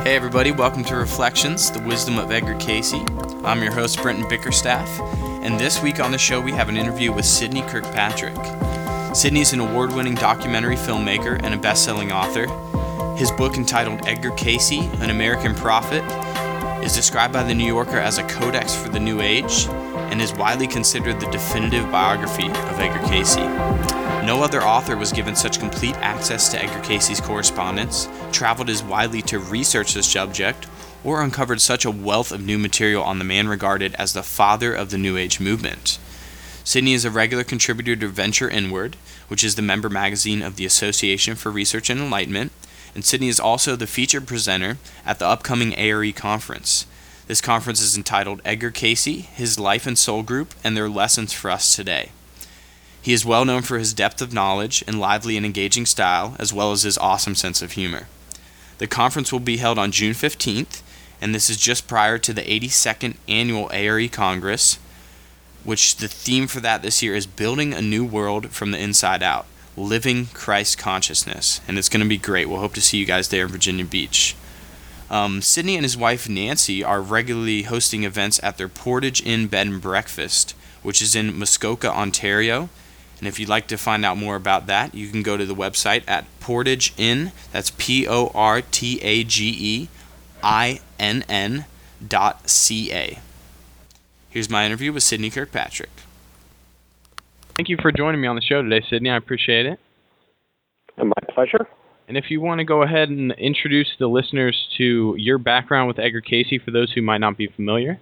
Hey everybody, welcome to Reflections, the Wisdom of Edgar Cayce. I'm your host, Brenton Bickerstaff, and this week on the show we have an interview with Sidney Kirkpatrick. Sidney is an award-winning documentary filmmaker and a best-selling author. His book entitled Edgar Cayce, An American Prophet, is described by The New Yorker as a codex for the New Age and is widely considered the definitive biography of Edgar Cayce. No other author was given such complete access to Edgar Cayce's correspondence, traveled as widely to research the subject, or uncovered such a wealth of new material on the man regarded as the father of the New Age movement. Sidney is a regular contributor to Venture Inward, which is the member magazine of the Association for Research and Enlightenment, and Sidney is also the featured presenter at the upcoming ARE conference. This conference is entitled Edgar Cayce, His Life and Soul Group, and Their Lessons for Us Today. He is well known for his depth of knowledge and lively and engaging style, as well as his awesome sense of humor. The conference will be held on June 15th, and this is just prior to the 82nd Annual ARE Congress, which the theme for that this year is Building a New World from the Inside Out, Living Christ Consciousness, and it's going to be great. We'll hope to see you guys there in Virginia Beach. Sidney and his wife Nancy are regularly hosting events at their Portage Inn Bed and Breakfast, which is in Muskoka, Ontario. And if you'd like to find out more about that, you can go to the website at Portage Inn, that's PortageInn.ca. Here's my interview with Sidney Kirkpatrick. Thank you for joining me on the show today, Sidney. I appreciate it. My pleasure. And if you want to go ahead and introduce the listeners to your background with Edgar Cayce for those who might not be familiar.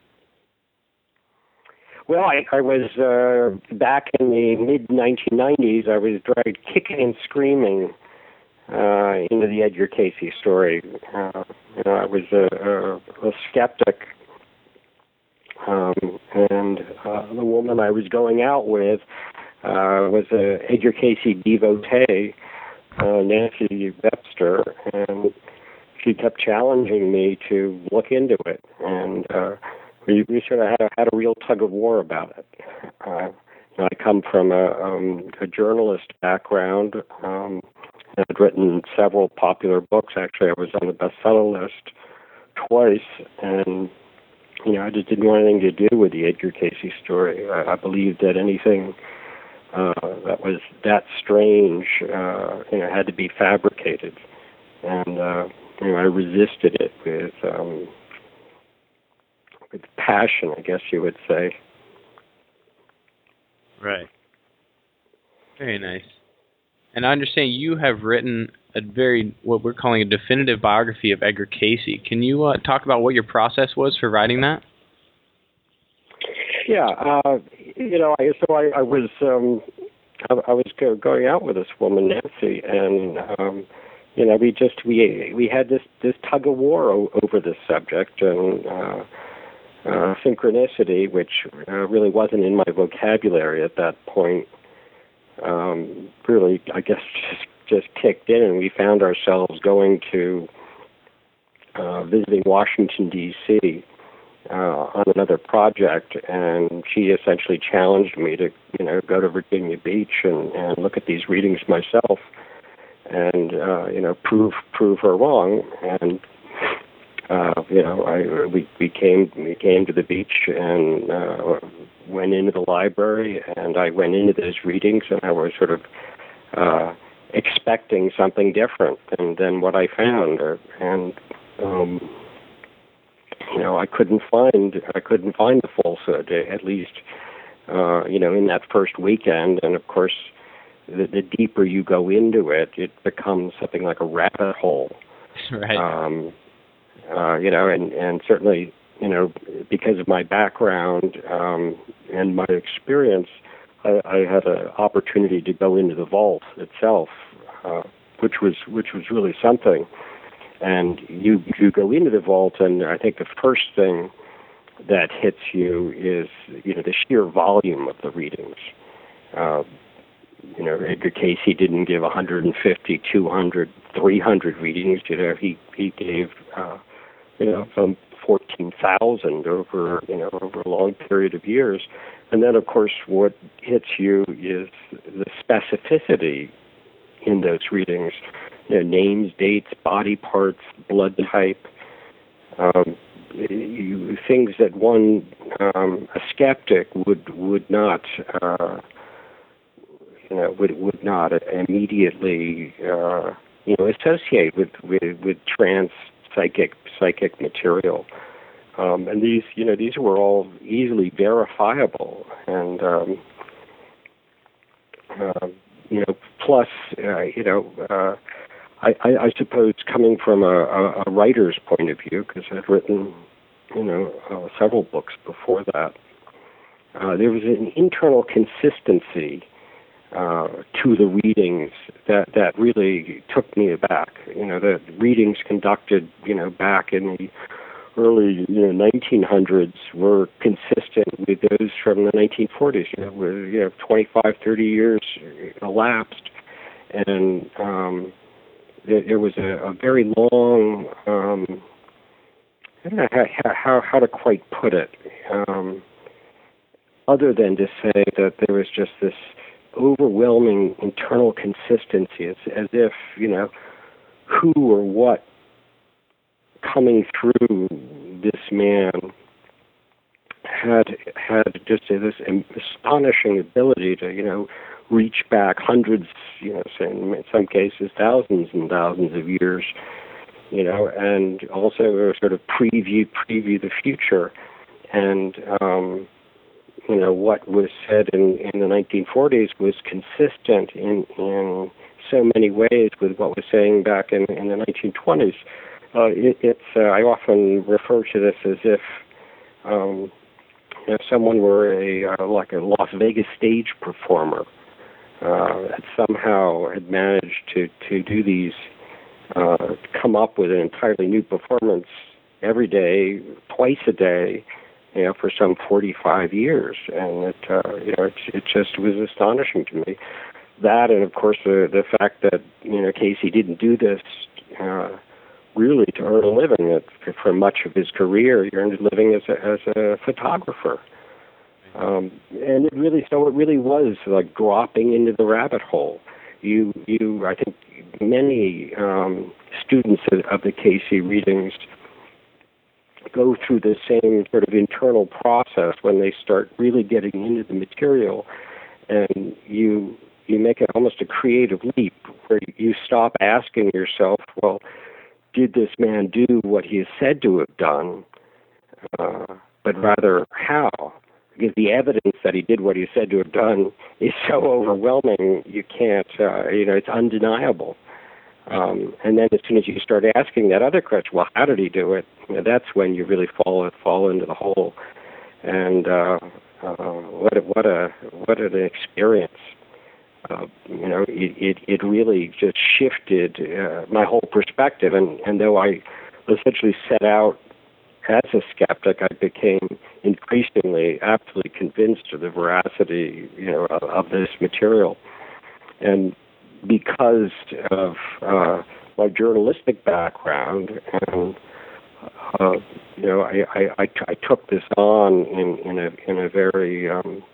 Well, I was back in the mid-1990s. I was dragged kicking and screaming into the Edgar Cayce story. I was a skeptic, and the woman I was going out with was a Edgar Cayce devotee, Nancy Webster, and she kept challenging me to look into it, and we sort of had a real tug of war about it. I come from a journalist background. I'd written several popular books. Actually, I was on the bestseller list twice, and I just didn't want anything to do with the Edgar Cayce story. I believed that anything that was that strange, had to be fabricated, and I resisted it with passion, I guess you would say. Right. Very nice. And I understand you have written what we're calling a definitive biography of Edgar Cayce. Can you talk about what your process was for writing that? Yeah. I was going out with this woman, Nancy, and we had this tug of war over this subject, and synchronicity, which really wasn't in my vocabulary at that point, really, I guess, just kicked in, and we found ourselves going to visiting Washington, D.C. On another project, and she essentially challenged me to, go to Virginia Beach and look at these readings myself, and prove her wrong. And we came to the beach and went into the library, and I went into those readings, and I was sort of expecting something different than what I found, and I couldn't find the falsehood, at least in that first weekend. And of course, the deeper you go into it, it becomes something like a rabbit hole. Right. And certainly, because of my background and my experience, I had an opportunity to go into the vault itself, which was really something. And you go into the vault, and I think the first thing that hits you is the sheer volume of the readings. Edgar Cayce didn't give 150, 200, 300 readings. He gave some 14,000 over a long period of years. And then, of course, what hits you is the specificity in those readings. names, dates, body parts, blood type, things that a skeptic would not would not immediately associate with trans psychic material. And these were all easily verifiable, and plus, I suppose coming from a writer's point of view, because I'd written, several books before that, there was an internal consistency to the readings that really took me aback. The readings conducted, back in the early 1900s were consistent with those from the 1940s. Where 25, 30 years elapsed, and there was a very long. I don't know how to quite put it, other than to say that there was just this overwhelming internal consistency. It's as if who or what coming through this man had just this astonishing ability to reach back hundreds, in some cases thousands and thousands of years, and also sort of preview the future. And what was said in the 1940s was consistent in so many ways with what was saying back in the 1920s. I often refer to this as if someone were like a Las Vegas stage performer that somehow had managed to do these, come up with an entirely new performance every day, twice a day, for some 45 years, and it just was astonishing to me. That, and of course the fact that Casey didn't do this really to earn a living. For much of his career, he earned a living as a photographer, and it really was like dropping into the rabbit hole. I think many students of the Casey readings go through the same sort of internal process when they start really getting into the material, and you make it almost a creative leap where you stop asking yourself, well, did this man do what he is said to have done, but rather how? Because the evidence that he did what he is said to have done is so overwhelming, you can't, it's undeniable. And then as soon as you start asking that other question, well, how did he do it? That's when you really fall into the hole. And what an experience! It really just shifted my whole perspective. And though I essentially set out as a skeptic, I became increasingly absolutely convinced of the veracity, of this material. And because of my journalistic background, and I took this on in a very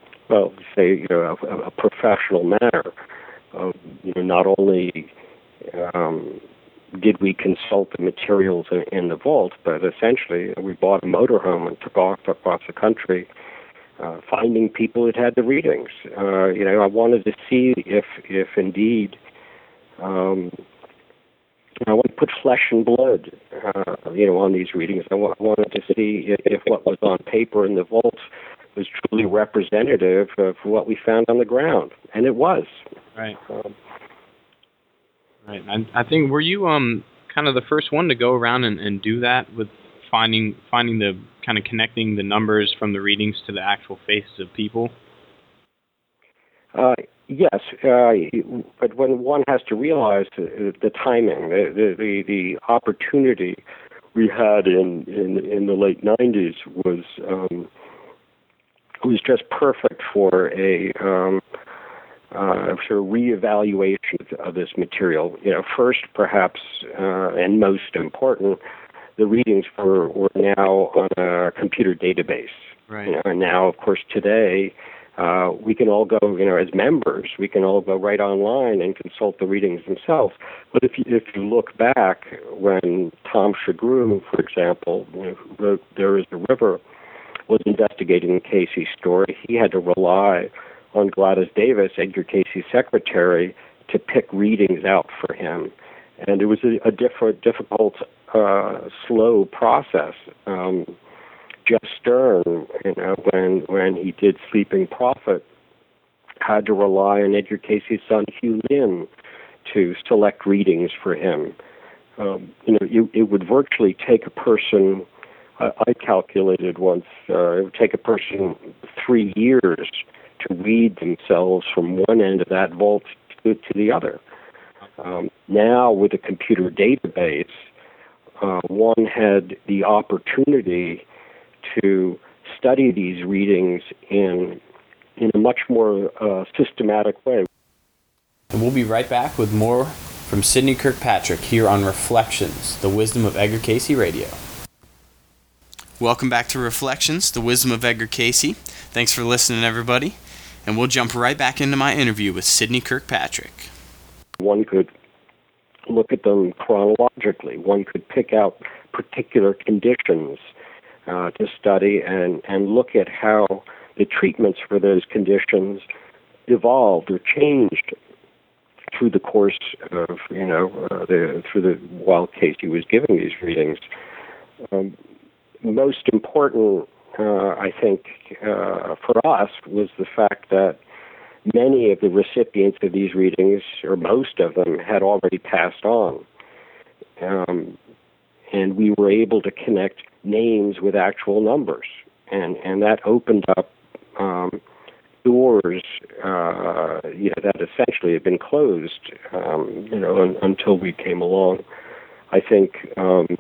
a professional manner. Not only did we consult the materials in the vault, but essentially we bought a motorhome and took off across the country, finding people that had the readings. I wanted to see if indeed, I want to put flesh and blood, on these readings. I wanted to see if what was on paper in the vault was truly representative of what we found on the ground, and it was. Right. Right. I think, were you kind of the first one to go around and do that with finding the kind of connecting the numbers from the readings to the actual faces of people? Yes, but when one has to realize the timing, the opportunity we had in the late 90s was just perfect for a sort of reevaluation of this material. First, perhaps, and most important, the readings were now on a computer database. Right. And now, of course, today, we can all go, as members, we can all go right online and consult the readings themselves. But if you look back, when Tom Shagru, for example, who wrote There Is a River, was investigating the Casey story, he had to rely on Gladys Davis, Edgar Casey's secretary, to pick readings out for him. And it was a difficult, slow process. Jeff Stern, when he did Sleeping Prophet, had to rely on Edgar Casey's son Hugh Lynn to select readings for him. It would virtually take a person, I calculated once, it would take a person 3 years to read themselves from one end of that vault to the other. Now, with a computer database, one had the opportunity to study these readings in a much more systematic way. And we'll be right back with more from Sidney Kirkpatrick here on Reflections, the Wisdom of Edgar Casey Radio. Welcome back to Reflections, the Wisdom of Edgar Casey. Thanks for listening, everybody. And we'll jump right back into my interview with Sidney Kirkpatrick. One could look at them chronologically. One could pick out particular conditions to study and look at how the treatments for those conditions evolved or changed through the course of, while Casey was giving these readings. Most important, I think, for us was the fact that many of the recipients of these readings, or most of them, had already passed on. And we were able to connect names with actual numbers. And that opened up doors, that essentially had been closed, until we came along. I think,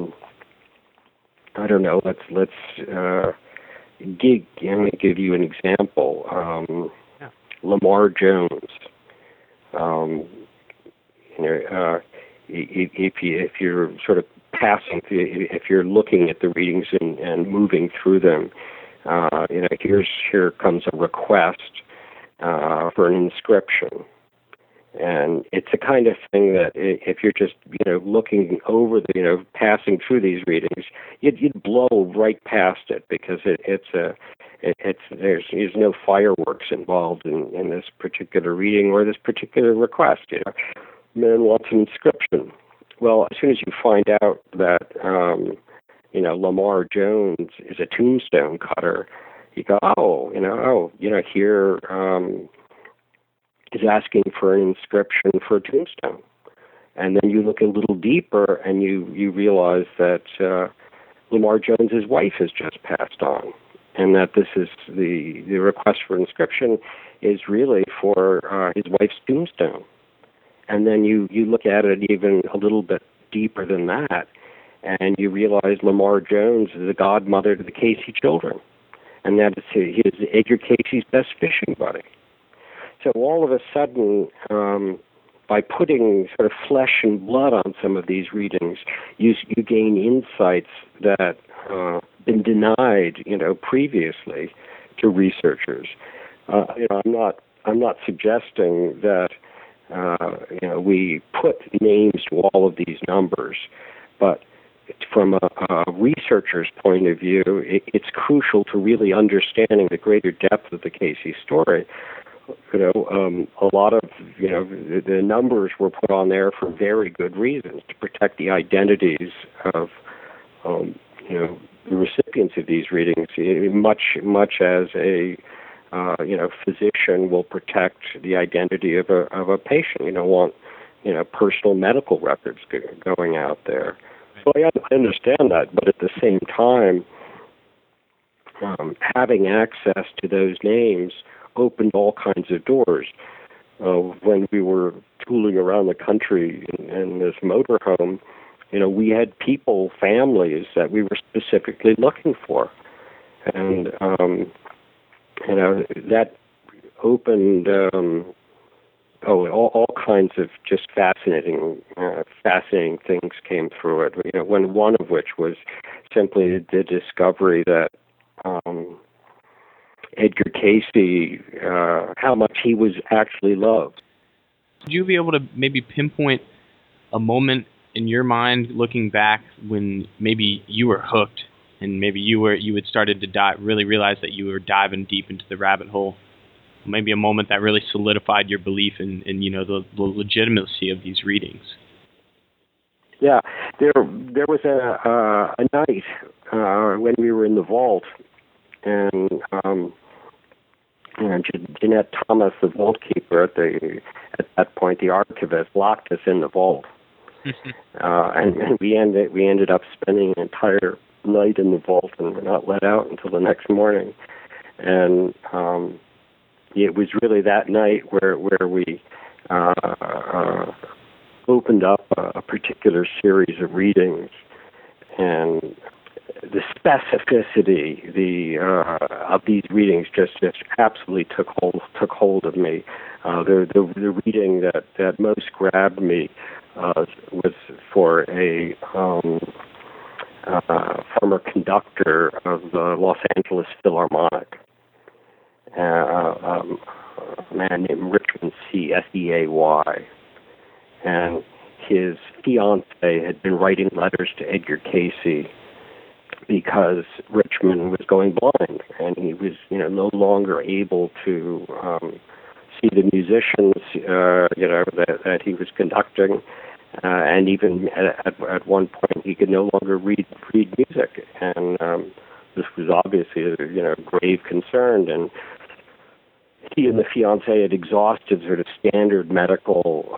I don't know, let's let me give you an example. Lamar Jones. If you're sort of passing, if you're looking at the readings and moving through them, here comes a request for an inscription, and it's the kind of thing that if you're just looking over the passing through these readings, you'd blow right past it because there's no fireworks involved in this particular reading or this particular request. Man wants an inscription. Well, as soon as you find out that Lamar Jones is a tombstone cutter, you go, here is asking for an inscription for a tombstone. And then you look a little deeper and you realize that Lamar Jones's wife has just passed on, and that this is the request for inscription is really for his wife's tombstone. And then you look at it even a little bit deeper than that, and you realize Lamar Jones is the godmother to the Casey children, and that he is Edgar Casey's best fishing buddy. So all of a sudden, by putting sort of flesh and blood on some of these readings, you gain insights that been denied, previously to researchers. I'm not suggesting that we put names to all of these numbers, but from a researcher's point of view, it's crucial to really understanding the greater depth of the Casey story. A lot of the numbers were put on there for very good reasons, to protect the identities of the recipients of these readings, much as a physician will protect the identity of a patient. You don't want personal medical records going out there. So I understand that, but at the same time, having access to those names opened all kinds of doors. When we were tooling around the country in this motorhome, we had families that we were specifically looking for, and that opened all kinds of just fascinating things came through it. One of which was simply the discovery that Edgar Casey, how much he was actually loved. Would you be able to maybe pinpoint a moment in your mind, looking back, when maybe you were hooked and maybe you had started to really realize that you were diving deep into the rabbit hole? Maybe a moment that really solidified your belief in the legitimacy of these readings. Yeah, there was a night when we were in the vault, and Jeanette Thomas, the vault keeper at that point, the archivist, locked us in the vault, and we ended up spending an entire night in the vault and were not let out until the next morning. And it was really that night where we opened up a particular series of readings, and the specificity of these readings just absolutely took hold of me. The reading that most grabbed me was for a former conductor of the Los Angeles Philharmonic, a man named Richmond C. S-E-A-Y. And his fiancée had been writing letters to Edgar Casey because Richmond was going blind, and he was, no longer able to see the musicians, that he was conducting, and even at one point he could no longer read music, and this was obviously a grave concern, and he and the fiancée had exhausted sort of standard medical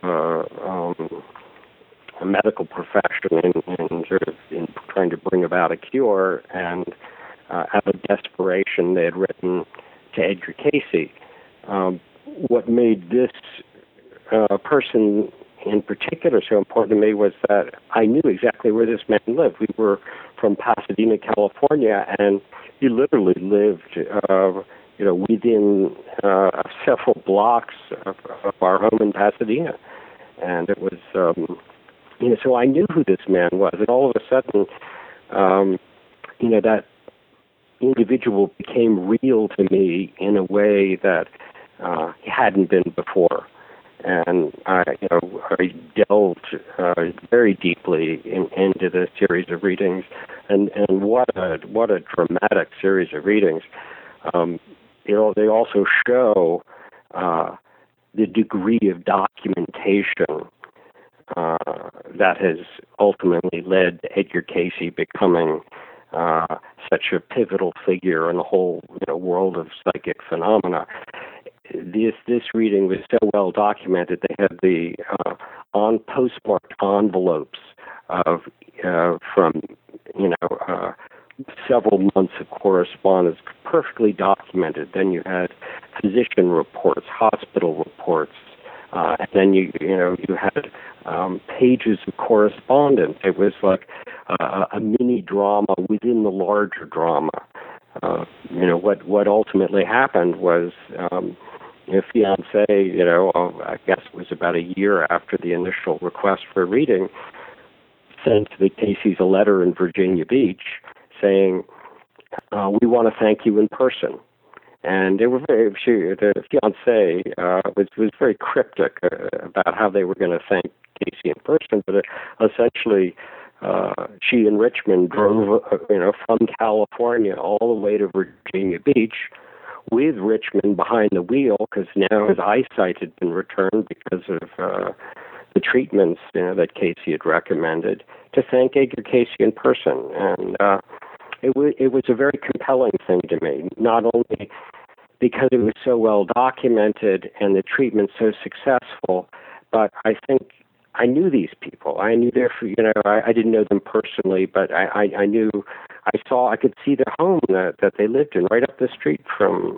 profession in trying to bring about a cure, and out of desperation they had written to Edgar Casey. What made this person in particular so important to me was that I knew exactly where this man lived. We were from Pasadena, California, and he literally lived within several blocks of our home in Pasadena. And it was, so I knew who this man was. And all of a sudden, that individual became real to me in a way that he hadn't been before. And I delved very deeply into this series of readings, and what a dramatic series of readings. They also show the degree of documentation that has ultimately led to Edgar Casey becoming such a pivotal figure in the whole world of psychic phenomena. This reading was so well documented. They had the postmarked envelopes from several months of correspondence, perfectly documented. Then you had physician reports, hospital reports, and then you had pages of correspondence. It was like a mini drama within the larger drama. What ultimately happened was the fiancé, I guess it was about a year after the initial request for a reading, sent the Caseys a letter in Virginia Beach saying, we want to thank you in person. And they were the fiancé was very cryptic about how they were going to thank Casey in person, but essentially she and Richmond drove from California all the way to Virginia Beach with Richmond behind the wheel, because now his eyesight had been returned because of the treatments that Casey had recommended, to thank Edgar Casey in person. And it was a very compelling thing to me, not only because it was so well documented and the treatment so successful, but I think I knew these people. I knew I didn't know them personally, but I knew, I could see their home that they lived in right up the street from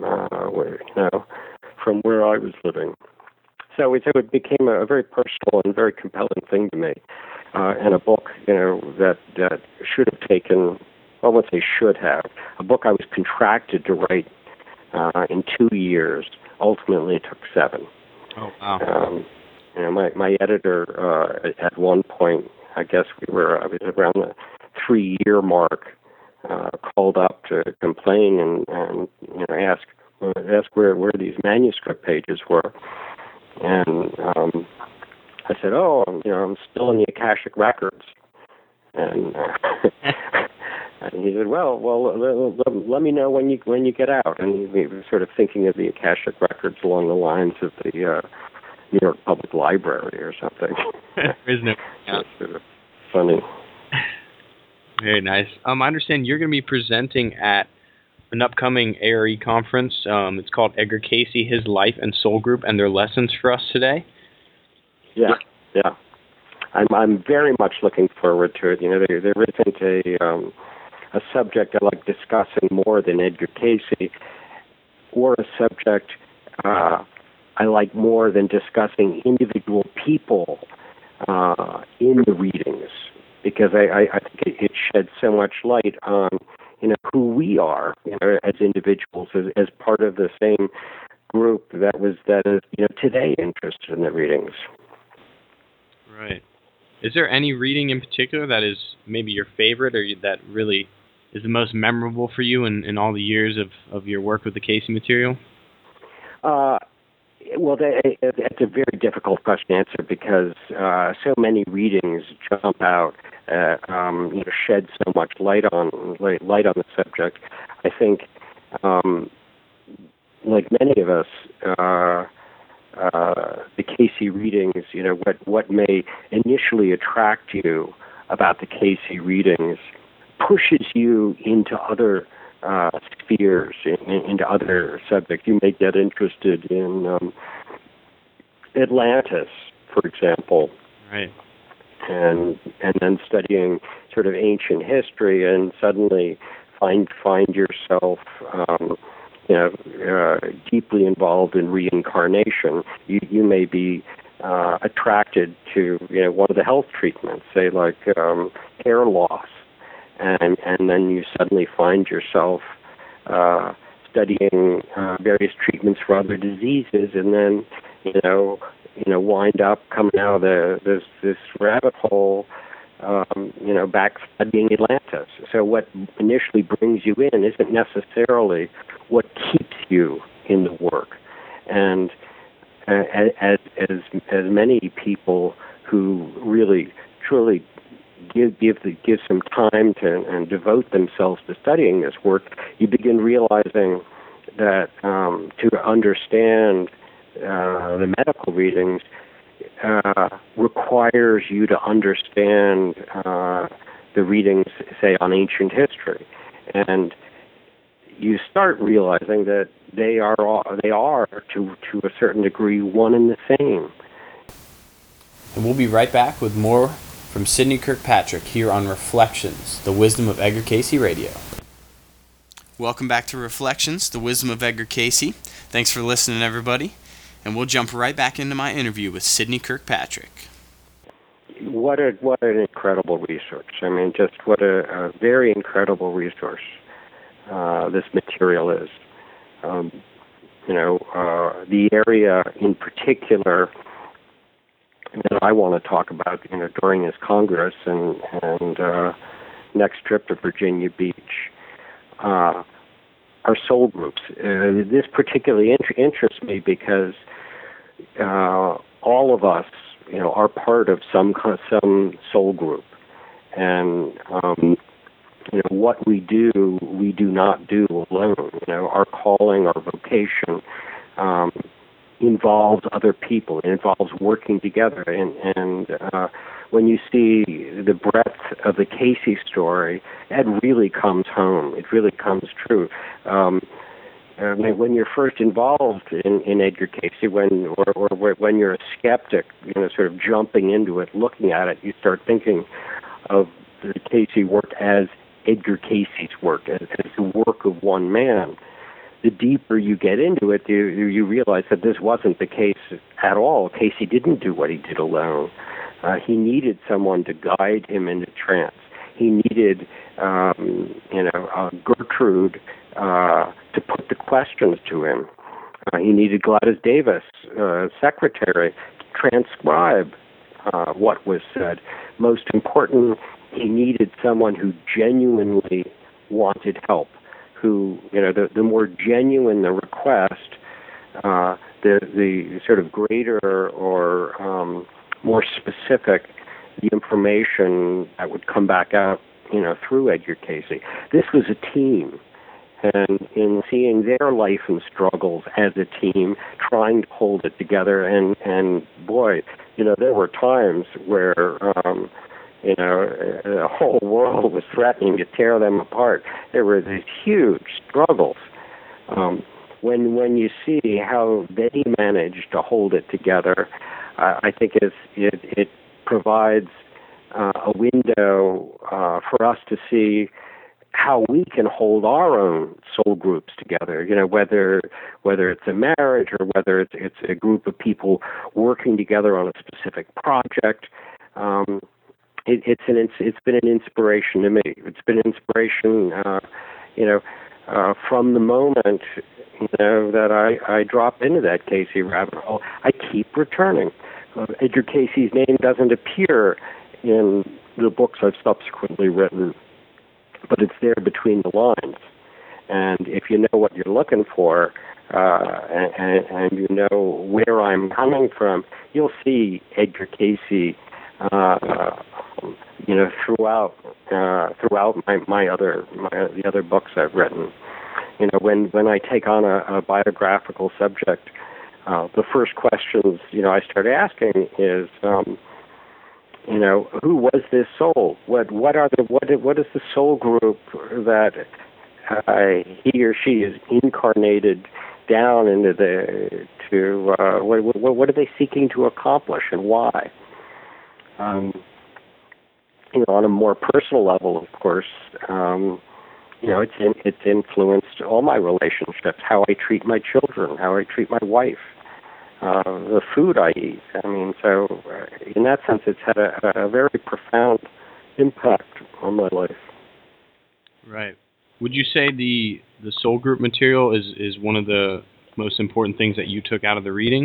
where I was living. So it became a very personal and very compelling thing to me, and a book that should have taken, well, let's say should have, a book I was contracted to write in 2 years. Ultimately, it took 7. Oh wow! My editor at one point, I guess I was around the 3-year mark, called up to complain and ask ask where these manuscript pages were. And I said, "Oh, I'm still in the Akashic Records." And, and he said, "Well, let me know when you get out." And he was sort of thinking of the Akashic Records along the lines of the New York Public Library or something. Isn't it? Yeah. It's sort of funny. Very nice. I understand you're going to be presenting at an upcoming ARE conference. It's called Edgar Cayce, His Life and Soul Group and Their Lessons for Us Today. Yeah. I'm very much looking forward to it. There isn't a subject I like discussing more than Edgar Cayce, or a subject I like more than discussing individual people in the readings, because I think it sheds so much light on who we are as individuals, as part of the same group that is today interested in the readings. Right. Is there any reading in particular that is maybe your favorite, or that really is the most memorable for you in all the years of your work with the Cayce material? Well, it's a very difficult question to answer, because so many readings jump out, shed so much light on the subject. I think, like many of us, the Cayce readings, what may initially attract you about the Cayce readings pushes you into other spheres, into other subjects. You may get interested in Atlantis, for example, right, and then studying sort of ancient history, and suddenly find yourself deeply involved in reincarnation. You may be attracted to one of the health treatments, say like hair loss, and then you suddenly find yourself studying various treatments for other diseases, and then wind up coming out of this rabbit hole, back studying Atlantis. So what initially brings you in isn't necessarily what keeps you in the work. And as many people who really truly give some time to and devote themselves to studying this work, you begin realizing that to understand the medical readings requires you to understand the readings, say, on ancient history, and you start realizing that they are to a certain degree one and the same. And we'll be right back with more from Sidney Kirkpatrick here on Reflections, the Wisdom of Edgar Cayce Radio. Welcome back to Reflections, the Wisdom of Edgar Cayce. Thanks for listening, everybody. And we'll jump right back into my interview with Sidney Kirkpatrick. What an incredible resource. I mean, just what a very incredible resource this material is. The area in particular that I want to talk about, during this Congress and next trip to Virginia Beach, are soul groups. This particularly interests me because all of us, are part of some soul group, and what we do not do alone. Our calling, our vocation, involves other people. It involves working together, and when you see the breadth of the Cayce story, that really comes home. It really comes true. When you're first involved in Edgar Cayce, when you're a skeptic, sort of jumping into it, looking at it, you start thinking of the Cayce work as Edgar Cayce's work, as the work of one man. The deeper you get into it, you realize that this wasn't the case at all. Cayce didn't do what he did alone. He needed someone to guide him into trance. He needed, Gertrude to put the questions to him. He needed Gladys Davis, secretary, to transcribe what was said. Most important, he needed someone who genuinely wanted help, who, the more genuine the request, the sort of greater or more specific the information that would come back out, through Edgar Cayce. This was a team. And in seeing their life and struggles as a team, trying to hold it together, and boy, there were times where, the whole world was threatening to tear them apart. There were these huge struggles. When you see how they managed to hold it together, I think it provides a window for us to see how we can hold our own soul groups together. Whether it's a marriage or whether it's a group of people working together on a specific project. It's been an inspiration to me. It's been an inspiration, from the moment that I drop into that Cayce rabbit hole. I keep returning. Edgar Cayce's name doesn't appear in the books I've subsequently written, but it's there between the lines. And if you know what you're looking for, and you know where I'm coming from, you'll see Edgar Cayce, throughout the other books I've written. When I take on a biographical subject, the first questions I start asking is, who was this soul? What is the soul group that he or she is incarnated down into what are they seeking to accomplish and why? On a more personal level, of course, it's influenced all my relationships, how I treat my children, how I treat my wife, the food I eat. So in that sense, it's had a very profound impact on my life. Right. Would you say the soul group material is one of the most important things that you took out of the readings?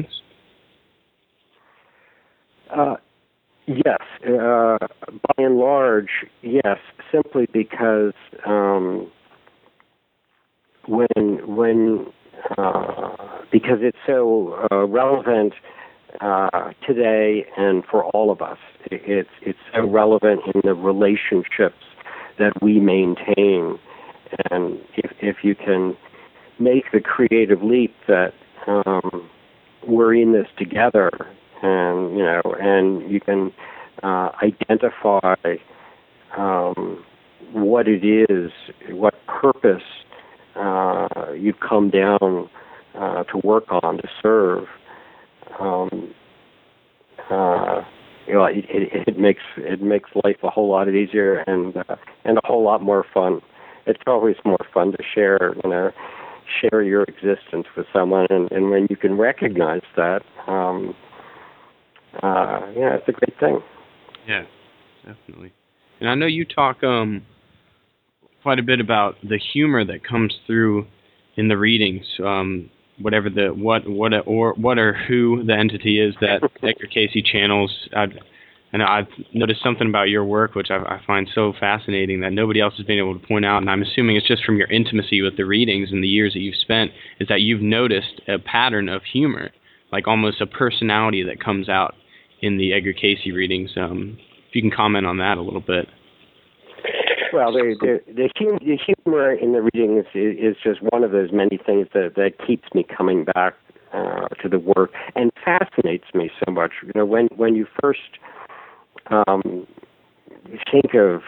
Yes. By and large, yes. Simply because because it's so relevant today and for all of us. It's so relevant in the relationships that we maintain. And if you can make the creative leap that we're in this together, and you can identify what it is, what purpose you've come down to work on, to serve. It makes life a whole lot easier and a whole lot more fun. It's always more fun to share your existence with someone, and when you can recognize that, it's a great thing. Yeah, definitely. And I know you talk quite a bit about the humor that comes through in the readings. Whatever the what or who the entity is that Edgar Cayce channels. And I've noticed something about your work which I find so fascinating that nobody else has been able to point out, and I'm assuming it's just from your intimacy with the readings and the years that you've spent, is that you've noticed a pattern of humor, like almost a personality that comes out in the Edgar Cayce readings. If you can comment on that a little bit. Well, the humor in the readings is just one of those many things that keeps me coming back to the work and fascinates me so much. When you first think of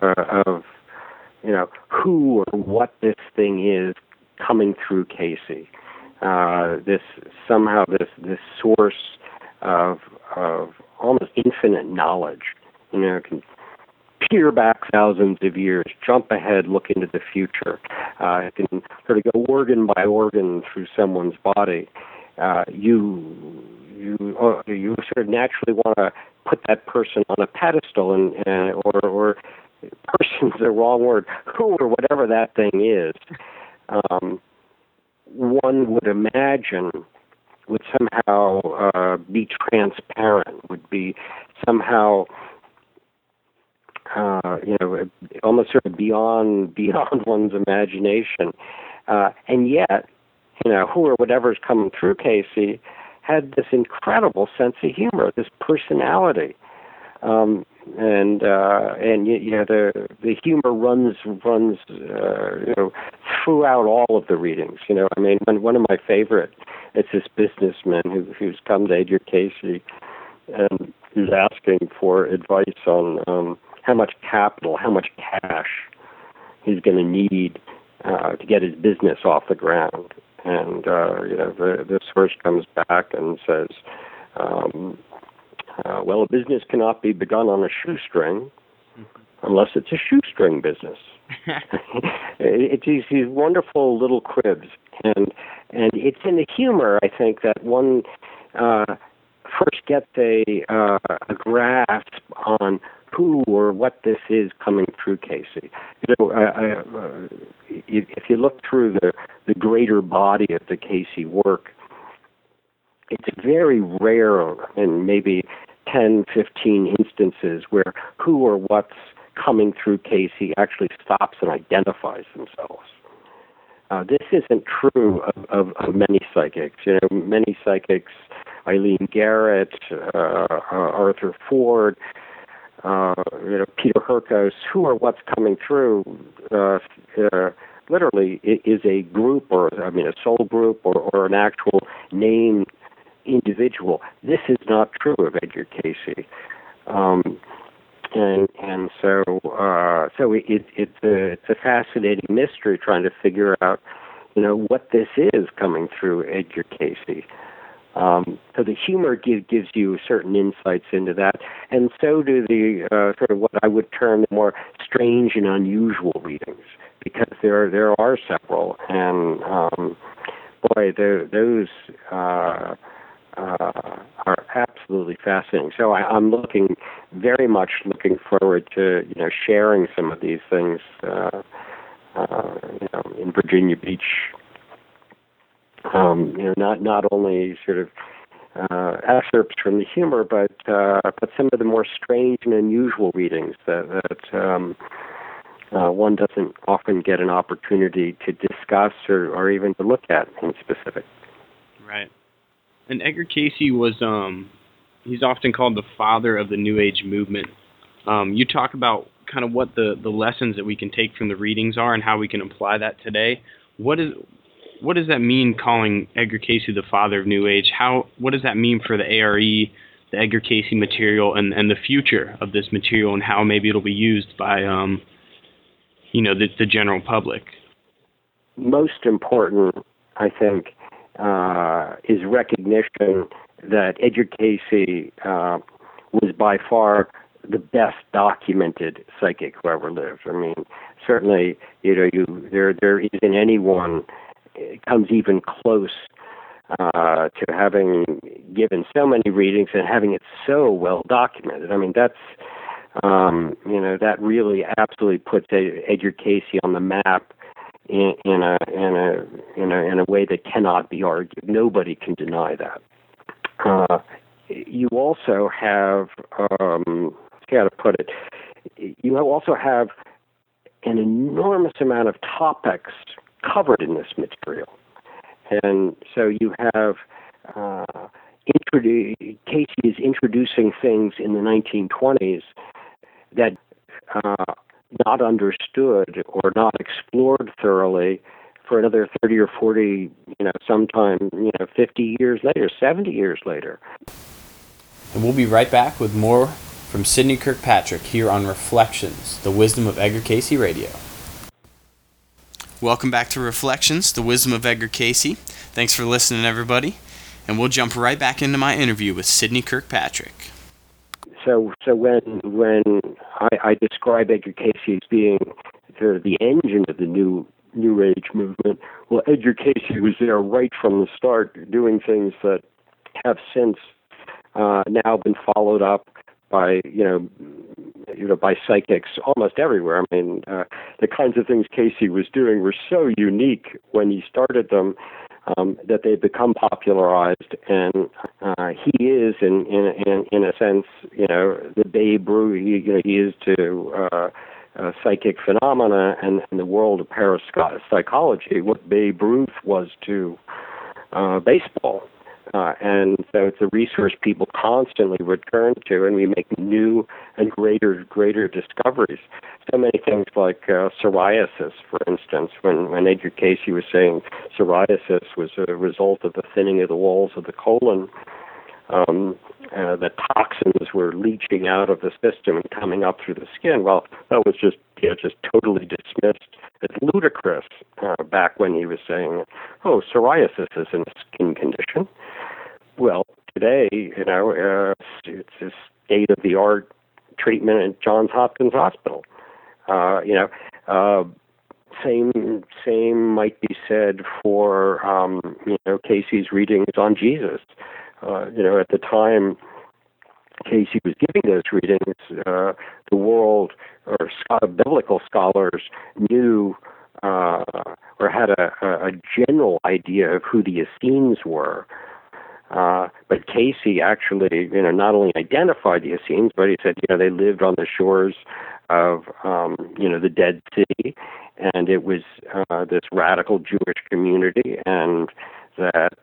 who or what this thing is coming through Cayce, this source of almost infinite knowledge, can peer back thousands of years, jump ahead, look into the future. It can sort of go organ by organ through someone's body. You sort of naturally want to put that person on a pedestal, or person's the wrong word, who or whatever that thing is. One would imagine would somehow be transparent, would be somehow almost sort of beyond one's imagination. And yet, who or whatever's coming through Casey had this incredible sense of humor, this personality. The humor runs throughout all of the readings. One of my favorite, it's this businessman who's come to Edgar Casey and who's asking for advice on how much capital, how much cash he's going to need to get his business off the ground. And this source comes back and says, well, a business cannot be begun on a shoestring unless it's a shoestring business. It's these wonderful little cribs, and it's in the humor, I think, that one first gets a grasp on who or what this is coming through Casey. If you look through the greater body of the Casey work, it's very rare, and maybe 10, 15 instances where who or what's coming through Casey actually stops and identifies themselves. This isn't true of many psychics. Many psychics, Eileen Garrett, Arthur Ford, Peter Hurkos, who or what's coming through literally is a group, a soul group or an actual named individual. This is not true of Edgar Casey. So it's a fascinating mystery trying to figure out, what this is coming through Edgar Casey. So the humor gives you certain insights into that, and so do the sort of what I would term the more strange and unusual readings, because there are several, and those are absolutely fascinating. So I'm very much looking forward to sharing some of these things in Virginia Beach. Not only sort of excerpts from the humor, but some of the more strange and unusual readings that one doesn't often get an opportunity to discuss or even to look at in specific. Right. And Edgar Casey was, he's often called the father of the New Age movement. You talk about kind of what the lessons that we can take from the readings are and how we can apply that today. What does that mean, calling Edgar Casey the father of New Age? What does that mean for the ARE, the Edgar Casey material, and the future of this material, and how maybe it'll be used by, the general public? Most important, I think, is recognition that Edgar Casey was by far the best documented psychic who ever lived. I mean, certainly, there isn't anyone comes even close to having given so many readings and having it so well documented. I mean, that's that really absolutely puts Edgar Casey on the map in a way that cannot be argued. Nobody can deny that. You also have, how to put it, you also have an enormous amount of topics covered in this material. And so you have Casey is introducing things in the 1920s that not understood or not explored thoroughly for another 30 or 40, sometime, 50 years later, 70 years later. And we'll be right back with more from Sidney Kirkpatrick here on Reflections, the Wisdom of Edgar Casey Radio. Welcome back to Reflections, the Wisdom of Edgar Casey. Thanks for listening, everybody. And we'll jump right back into my interview with Sidney Kirkpatrick. So when I describe Edgar Casey as being sort of the engine of the New Age movement, well, Edgar Casey was there right from the start, doing things that have since now been followed up by by psychics almost everywhere. I mean, the kinds of things Casey was doing were so unique when he started them that they become popularized, and he is, in a sense, the Babe Ruth. He is to psychic phenomena and the world of parapsychology what Babe Ruth was to baseball. And so it's a resource people constantly return to, and we make new and greater discoveries. So many things like psoriasis, for instance, when Edgar Cayce was saying psoriasis was a result of the thinning of the walls of the colon, the toxins were leaching out of the system and coming up through the skin. Well, that was just totally dismissed as ludicrous back when he was saying, "Oh, psoriasis isn't a skin condition." Well, today, it's a state-of-the-art treatment at Johns Hopkins Hospital. Same might be said for Cayce's readings on Jesus. At the time Cayce was giving those readings, the world or biblical scholars knew or had a general idea of who the Essenes were. But Cayce actually, not only identified the Essenes, but he said, they lived on the shores of, the Dead Sea, and it was this radical Jewish community, and that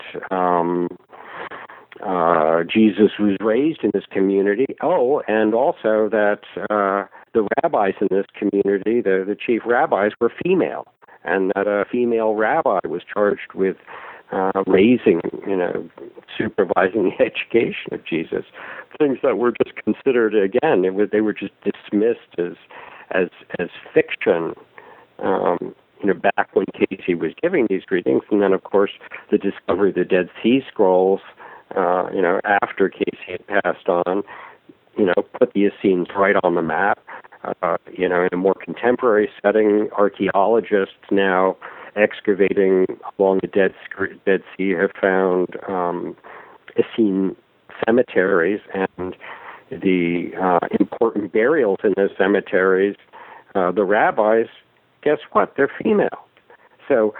Jesus was raised in this community. Oh, and also that the rabbis in this community, the chief rabbis, were female, and that a female rabbi was charged with raising, supervising the education of Jesus. Things that were just considered, again, they were just dismissed as fiction, back when Cayce was giving these readings. And then, of course, the discovery of the Dead Sea Scrolls, after Cayce had passed on, put the Essenes right on the map. In a more contemporary setting, archaeologists now excavating along the Dead Sea have found Essene cemeteries, and the important burials in those cemeteries, the rabbis, guess what? They're female. So,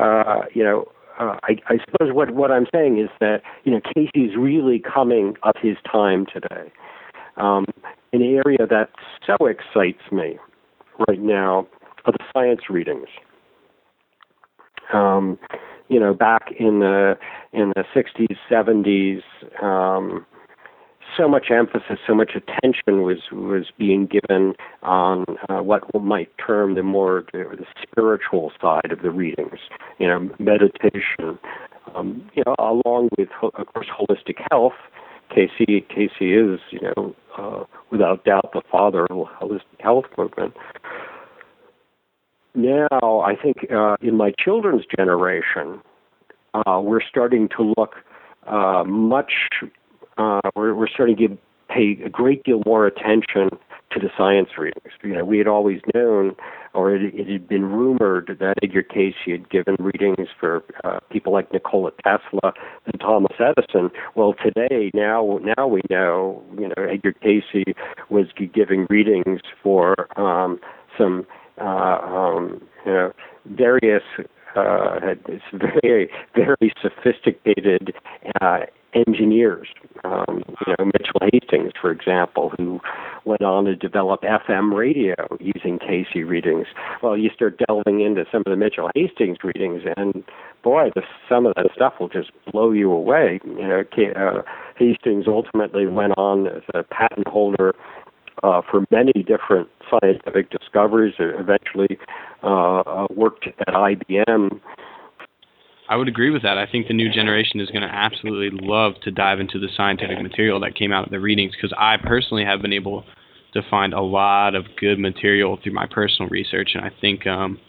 I suppose what I'm saying is that, Cayce's really coming of his time today. An area that so excites me right now are the science readings. Back in the 60s, 70s, so much emphasis, so much attention was being given on what one might term the spiritual side of the readings, meditation, along with, of course, holistic health. Cayce is, without doubt, the father of the holistic health movement. Now, I think in my children's generation, we're starting to look we're starting to pay a great deal more attention to the science readings. We had always known, or it had been rumored, that Edgar Cayce had given readings for people like Nikola Tesla and Thomas Edison. Well, today, now we know, Edgar Cayce was giving readings for some various very, very sophisticated engineers. Mitchell Hastings, for example, who went on to develop FM radio using Cayce readings. Well, you start delving into some of the Mitchell Hastings readings, and boy, some of that stuff will just blow you away. Hastings ultimately went on as a patent holder for many different scientific discoveries. Eventually worked at IBM. I would agree with that. I think the new generation is going to absolutely love to dive into the scientific material that came out of the readings, because I personally have been able to find a lot of good material through my personal research, and I think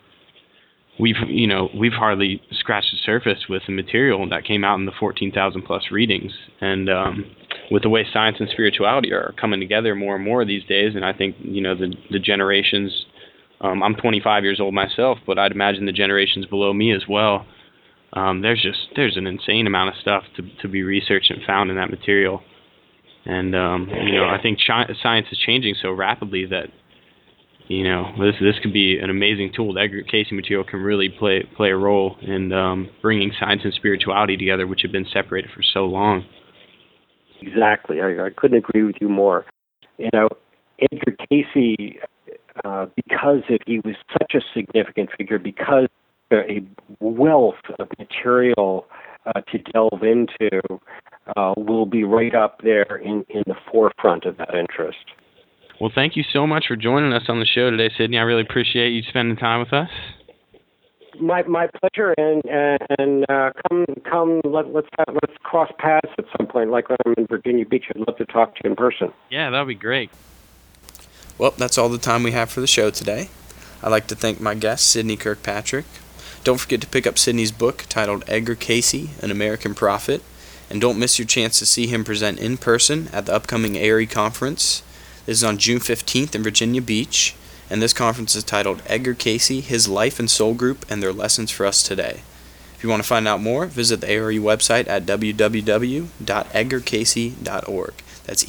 we've hardly scratched the surface with the material that came out in the 14,000 plus readings. And with the way science and spirituality are coming together more and more these days, and I think the generations. I'm 25 years old myself, but I'd imagine the generations below me as well. There's an insane amount of stuff to be researched and found in that material. And I think science is changing so rapidly that this could be an amazing tool. The Edgar Cayce material can really play a role in bringing science and spirituality together, which have been separated for so long. Exactly. I couldn't agree with you more. Edgar Cayce, because he was such a significant figure, because a wealth of material to delve into, will be right up there in the forefront of that interest. Well, thank you so much for joining us on the show today, Sidney. I really appreciate you spending time with us. My pleasure, and come. Let's cross paths at some point, like when I'm in Virginia Beach. I'd love to talk to you in person. Yeah, that would be great. Well, that's all the time we have for the show today. I'd like to thank my guest, Sidney Kirkpatrick. Don't forget to pick up Sidney's book titled Edgar Cayce, An American Prophet, and don't miss your chance to see him present in person at the upcoming ARI conference. This is on June 15th in Virginia Beach, and this conference is titled Edgar Cayce, His Life and Soul Group, and Their Lessons for Us Today. If you want to find out more, visit the ARI website at www.edgarcayce.org. That's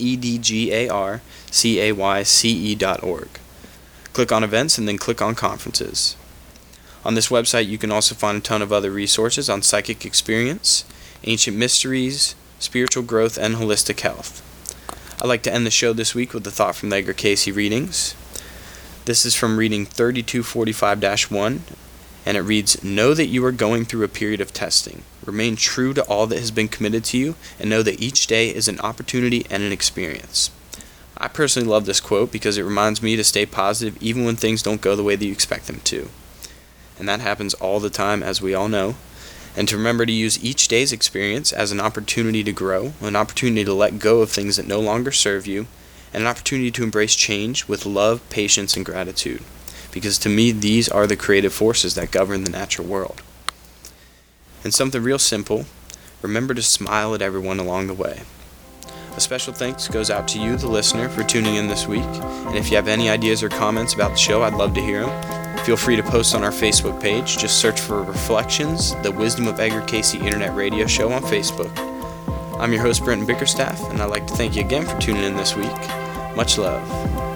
EDGARCAYCE.org. Click on events and then click on conferences. On this website, you can also find a ton of other resources on psychic experience, ancient mysteries, spiritual growth, and holistic health. I'd like to end the show this week with a thought from the Edgar Cayce readings. This is from reading 3245-1, and it reads, "Know that you are going through a period of testing. Remain true to all that has been committed to you, and know that each day is an opportunity and an experience." I personally love this quote because it reminds me to stay positive even when things don't go the way that you expect them to. And that happens all the time, as we all know. And to remember to use each day's experience as an opportunity to grow, an opportunity to let go of things that no longer serve you, and an opportunity to embrace change with love, patience, and gratitude. Because to me, these are the creative forces that govern the natural world. And something real simple, remember to smile at everyone along the way. A special thanks goes out to you, the listener, for tuning in this week. And if you have any ideas or comments about the show, I'd love to hear them. Feel free to post on our Facebook page. Just search for Reflections, the Wisdom of Edgar Cayce Internet Radio Show on Facebook. I'm your host, Brenton Bickerstaff, and I'd like to thank you again for tuning in this week. Much love.